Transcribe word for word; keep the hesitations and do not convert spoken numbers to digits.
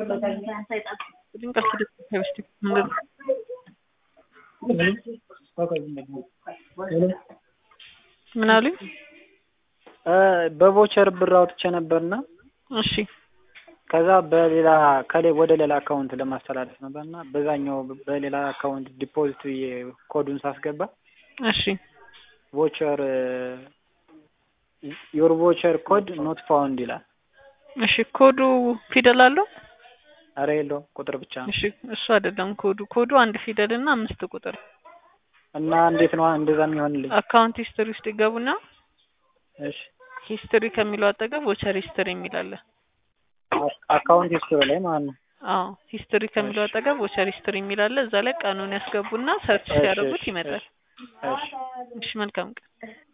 ድንቀት ደስቲ ምንድን ምን አሉኝ? በቮቸር ብር አውጥቼ ነበርና እሺ ከዛ በሌላ ከሌ ወደ ሌላ አካውንት ለማስተላለፍ ነበርና በዛኛው በሌላ አካውንት ዲፖዚት ኮዱን ሳስገባ እሺ ቮቸር ዮር ቮቸር ኮድ ኖት ፋውንድ ይላል። እሺ ኮዱ ፊደል አለው? አረ የለው ቁጥር ብቻ ነው። እሺ እሱ አይደለም ኮዱ ኮዱ አንድ ፊደል እና አምስት ቁጥር እና እንዴት ነው እንደዛ የሚሆንልኝ? አካውንት ሂስትሪ ውስጥ ይገቡና እሺ ሂስትሪ ከሚለው አጠገብ ቮቸር ሂስትሪ የሚል አለ። አካውንት ሂስትሪ ላይ ማለት ነው። አዎ ሂስትሪ ከሚለው አጠገብ ቮቸር ሂስትሪ የሚል አለ። እዛ ላይ ቀኑን ያስገቡና ሰርች ሲያደርጉት ይመጣል። እሺ እሺ መልካም ቀን።